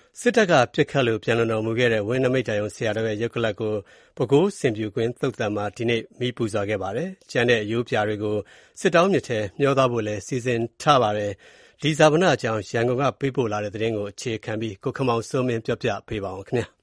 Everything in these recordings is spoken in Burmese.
စစ်တပ်ကပစ်ခတ်လို့ပြန်လွန်တော်မူခဲ့တဲ့ဝင်းနိမိတ်ရုံဆရာတော်ရဲ့ရုပ်ကလပ်ကိုပဲခူးဆင်ဖြူကွင်းသုဿန်မှာဒီနေ့မီးပူဇော်ခဲ့ပါတယ်။ကျန်တဲ့အရိုးပြာတွေကိုစစ်တောင်းမြစ်ထဲမျှောသွားဖို့လည်းစီစဉ်ထားပါတယ်။ဒီဇာပနအကြောင်းရန်ကုန်ကပေးပို့လာတဲ့သတင်းကိုအခြေခံပြီးကိုခမောင်စိုးမင်းပြောပြပေးပါဦးခင်ဗျာ။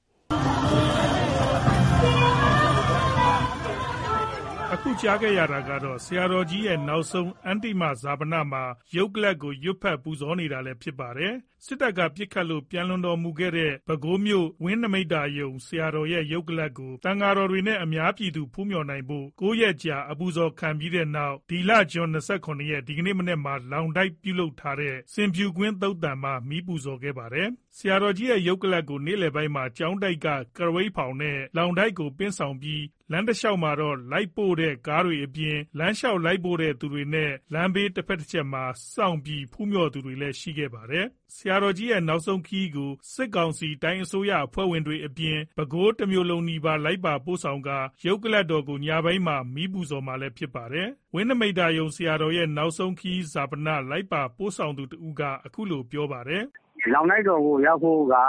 အခုကြားခဲ့ရတာကတော့ဆရာတော်ကြီးရဲ့နောက်ဆုံးအန္တိမဇာပနမှာရုပ်ကလပ်ကိုရွတ်ဖတ်ပူဇော်နေတာလည်းဖြစ်ပါတယ်။စစ်တပ်ကပစ်ခတ်လို့ပြန်လွန်တော်မူခဲ့တဲ့ပဲခူးမြို့ဝင်းနိမိတ်ရုံဆရာတော်ရဲ့ရုပ်ကလပ်ကိုသံဃာတော်တွေနဲ့အများပြည်သူဖူးမြော်နိုင်ဖို့9 ရက်ကြာအပူဇော်ခံပြီးတဲ့နောက်ဒီလဇွန်29ရက်ဒီကနေ့မနေ့မှာလောင်တိုက်ပြုလုပ်ထားတဲ့ဆင်ဖြူကွင်းသုဿန်မှာမီးပူဇော်ခဲ့ပါတယ်။ဆရာတော်ကြီးရဲ့ရုပ်ကလပ်ကိုနေ့လယ်ပိုင်းမှာကျောင်းတိုက်ကကရဝိတ်ဖောင်နဲ့လောင်တိုက်ကိုပင်းဆောင်ပြီးလမ်းတစ်လျှောက်မှာတော့လိုက်ပို့တဲ့ကားတွေအပြင်လမ်းလျှောက်လိုက်ပို့တဲ့သူတွေနဲ့လမ်းဘေးတစ်ဖက်တစ်ချက်မှာစောင့်ပြီးဖူးမြော်သူတွေလည်းရှိခဲ့ပါတယ်။ဆရာတော်ကြီးရဲ့နောက်ဆုံးခရီးကိုစစ်ကောင်စီတိုင်းအစိုးရအဖွဲ့ဝင်တွေအပြင်ပဲခူးတစ်မြို့လုံးနီးပါးလိုက်ပါပို့ဆောင်ကရုပ်ကလပ်တော်ကိုညပိုင်းမှာမီးပူဇော်မှာလည်းဖြစ်ပါတယ်။ဝင်းနိမိတ်ရုံဆရာတော်ရဲ့နောက်ဆုံးခရီးဇာပနလိုက်ပါပို့ဆောင်သူတဦးကအခုလိုပြောပါတယ်။လောင်လိုက်တော်ကိုရောက်ဖို့က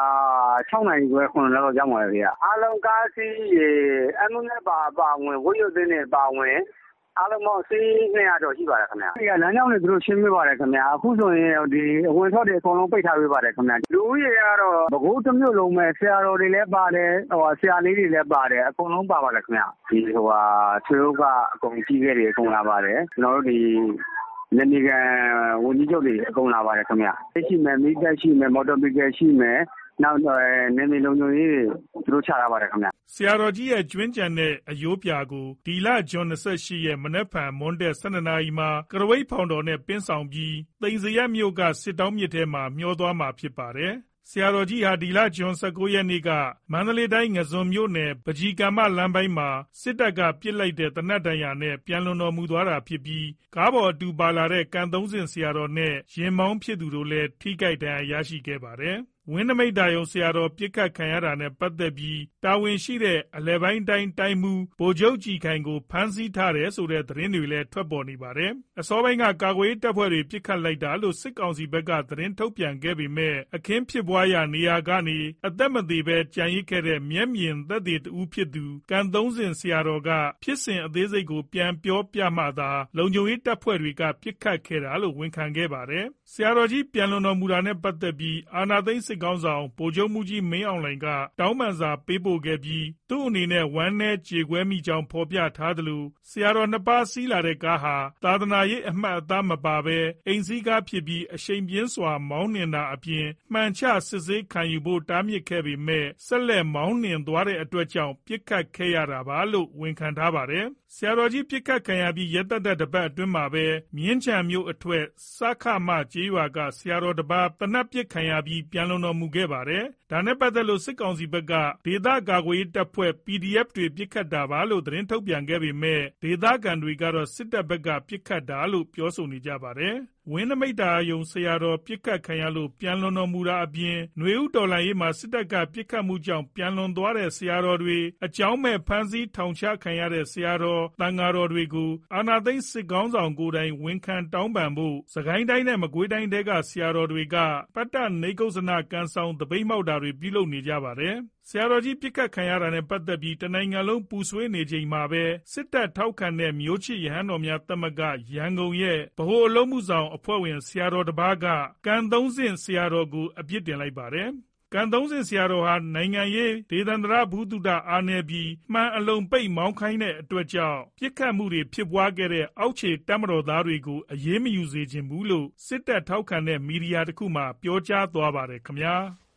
6 နာရီခွဲ9 လောက်ရောက်မှာလေ။အားလုံးကားစီးရေအမှုနဲ့ပါဝင်ဝိရုပ်သိန်းနဲ့ပါဝင်အားလုံးပေါင်းစီး200ကျော်ရှိပါတယ်ခင်ဗျာ။ဒီကလမ်းကြောင်းတွေသူတို့ရှင်းပြပါတယ်ခင်ဗျာ။အခုဆိုရင်ဒီအဝင်ထွက်တွေအကုန်လုံးပိတ်ထားပေးပါတယ်ခင်ဗျာ။လူဦးရေကတော့ပဲခူးတစ်မြို့လုံးပဲဆရာတော်တွေလည်းပါတယ်ဆရာလေးတွေလည်းပါတယ်အကုန်လုံးပါပါတယ်ခင်ဗျာ။ဒီဆွေးကအကုန်ကြီးခဲ့တယ်အကုန်လာပါတယ်။ကျွန်တော်တို့ဒီနေမီကန်ဝန်ကြီးချုပ်တွေအကုန်လာပါတယ်ခင်ဗျာ။ရှိမယ်မိသက်ရှိမယ်မော်တော်ဘီကယ်ရှိမယ်နောက်နေမီလုံခြုံရေးသူတို့ချထားပါတယ်ခင်ဗျာဆရာတော်ကြီးရဲ့ကျွင်းကြံတဲ့အယိုးပြာကိုဒီလဇွန်28ရက်မနက်ဖြန်မွန်းတဲ့12နာရီမှာကရဝိတ်ဖောင်တော်နဲ့ပင်းဆောင်ပြီးသိမ်စရက်မြို့ကစစ်တောင်းမြစ်ထဲမှာမျှောသွားမှာဖြစ်ပါတယ်ဆရာတော်ကြီးဟာဒီလဇွန်19ရက်နေ့ကမန္တလေးတိုင်းငဇွန်မြို့နယ်ပကြီးကမ္မလမ်းပိုင်းမှာစစ်တပ်ကပစ်လိုက်တဲ့သေနတ်ဒဏ်ရာနဲ့ပြန်လွန်တော်မူသွားတာဖြစ်ပြီးကားပေါ်အတူပါလာတဲ့ကံသုံးစင်ဆရာတော်နဲ့ရင်မောင်းဖြစ်သူတို့လည်းထိခိုက်ဒဏ်ရာရရှိခဲ့ပါတယ်ဝင်းနိမိတ်ရုံဆရာတော်ပြစ်ခတ်ခံရတာနဲ့ပတ်သက်ပြီးတာဝန်ရှိတဲ့အလဲပိုင်းတိုင်းတိုင်းမူဗိုလ်ချုပ်ကြည်ခိုင်ကိုဖမ်းဆီးထားတယ်ဆိုတဲ့သတင်းတွေလည်းထွက်ပေါ်နေပါတယ်။အစောပိုင်းကကာကွယ်ရေးတပ်ဖွဲ့တွေပြစ်ခတ်လိုက်တာလို့စစ်ကောင်စီဘက်ကသတင်းထုတ်ပြန်ခဲ့ပေမဲ့အခင်းဖြစ်ပွားရာနေရာကနေအသက်မသေးပဲကြံရစ်ခဲ့တဲ့မျက်မြင်သက်သေတဦးဖြစ်သူကံသုံးစင်ဆရာတော်ကဖြစ်စဉ်အသေးစိတ်ကိုပြန်ပြောပြမှသာလုံခြုံရေးတပ်ဖွဲ့တွေကပြစ်ခတ်ခဲ့တာလို့ဝန်ခံခဲ့ပါတယ်။ဆရာတော်ကြီးပြန်လွန်တော်မူတာနဲ့ပတ်သက်ပြီးအာဏာသိမ်းစစ်ခေါင်းဆောင်ဗိုလ်ချုပ်မှူးကြီးမင်းအောင်လှိုင်ကတောင်းပန်စာပေးပို့ခဲ့ပြီးသူ့အနေနဲ့ဝမ်းနည်းကြေကွဲမိကြောင်းဖော်ပြထားသလိုဆရာတော်နှစ်ပါးစီးလာတဲ့ကားဟာသာသနာရေးအမှတ်အသားမပါဘဲအိမ်စီးကားဖြစ်ပြီးအရှိန်ပြင်းစွာမောင်းနှင်တာအပြင်မှန်ချစစ်ဆေးခံယူဖို့တားမြစ်ခဲ့ပေမဲ့ဆက်လက်မောင်းနှင်သွားတဲ့အတွက်ကြောင့်ပြစ်ခတ်ခဲ့ရတာပါလို့ဝန်ခံထားပါတယ်။ဆရာတော်ကြီးပြစ်ခတ်ခံရပြီးရက်သက်တပတ်အတွင်းမှာပဲမြင်းချံမြို့အထွက်စခမကျေးရွာကဆရာတော်တစ်ပါးတနတ်ပစ်ခံရပြီးပြန်လွန်တော်မူခဲ့ပါတယ်။ဒါနဲ့ပတ်သက်လို့စစ်ကောင်စီဘက်ကဒေသကာကွယ်ရေးတပ်ဖွဲ့ PDF တွေပြစ်ခတ်တာပါလို့သတင်းထုတ်ပြန်ခဲ့ပေမဲ့ဒေသခံတွေကတော့စစ်တပ်ဘက်ကပြစ်ခတ်တာလို့ပြောဆိုနေကြပါတယ်။ဝင်းနိမိတ်ရုံဆရာတော်ပြစ်ခတ်ခံရလို့ပြန်လွန်တော်မူတာအပြင်ຫນွေဦးတော်လှန်ရေးမှာစစ်တပ်ကပြစ်ခတ်မှုကြောင့်ပြန်လွန်သွားတဲ့ဆရာတော်တွေအကြောင်းမဲ့ဖမ်းဆီးထောင်ချခံရတဲ့ဆရာတော်တန်ဃာတော်တွေကိုအာဏာသိမ်းစစ်ကောင်းဆောင်ကိုယ်တိုင်ဝန်ခံတောင်းပန်ဖို့စကိုင်းတိုင်းနဲ့မကွေးတိုင်းတွေကဆရာတော်တွေကပတ္တနေကုသနာကန်ဆောင်တပိတ်မောက်တာတွေပြုလုပ်နေကြပါတယ်ဆရာတော်ကြီးပြစ်ခတ်ခံရတာနဲ့ပတ်သက်ပြီးတနိုင်ငံလုံးပူဆွေးနေချိန်မှာပဲစစ်တပ်ထောက်ခံတဲ့မျိုးချစ်ရဟန်းတော်များသမဂ္ဂရန်ကုန်ရဲ့ဗဟိုအလုံးမှုဆောင်အဖွဲ့ဝင်ဆရာတော်တစ်ပါးကကံသုံးစင်ဆရာတော်ကိုအပြစ်တင်လိုက်ပါတယ်။ကံသုံးစင်ဆရာတော်ဟာနိုင်ငံရေးဒေသန္တရဘုဒ္ဓအားနည်းပြီးမှန်အလုံးပိတ်မောင်းခိုင်းတဲ့အတွက်ကြောင့်ပြစ်ခတ်မှုတွေဖြစ်ပွားခဲ့တဲ့အောက်ခြေတပ်မတော်သားတွေကိုအရေးမယူစေချင်ဘူးလို့စစ်တပ်ထောက်ခံတဲ့မီဒီယာတစ်ခုမှပြောကြားသွားပါတယ်ခင်ဗျာ။